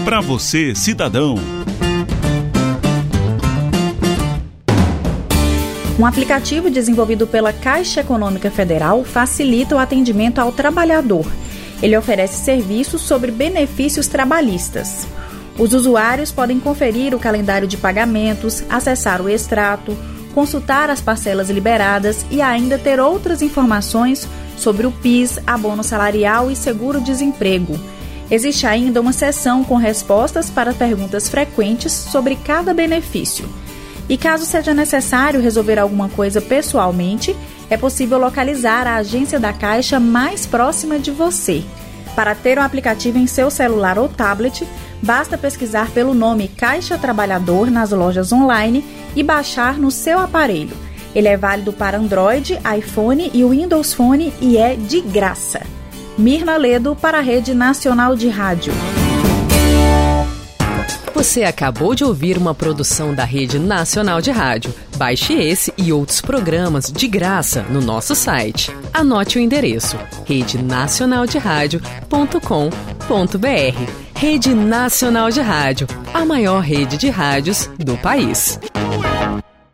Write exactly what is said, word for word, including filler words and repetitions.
Para você, cidadão. Um aplicativo desenvolvido pela Caixa Econômica Federal facilita o atendimento ao trabalhador. Ele oferece serviços sobre benefícios trabalhistas. Os usuários podem conferir o calendário de pagamentos, acessar o extrato, consultar as parcelas liberadas e ainda ter outras informações sobre o PIS, abono salarial e seguro-desemprego. Existe ainda uma seção com respostas para perguntas frequentes sobre cada benefício. E caso seja necessário resolver alguma coisa pessoalmente, é possível localizar a agência da Caixa mais próxima de você. Para ter o aplicativo em seu celular ou tablet, basta pesquisar pelo nome Caixa Trabalhador nas lojas online e baixar no seu aparelho. Ele é válido para Android, iPhone e Windows Phone e é de graça. Mirna Ledo para a Rede Nacional de Rádio. Você acabou de ouvir uma produção da Rede Nacional de Rádio. Baixe esse e outros programas de graça no nosso site. Anote o endereço: rede nacional de rádio ponto com ponto b r. Rede Nacional de Rádio, a maior rede de rádios do país.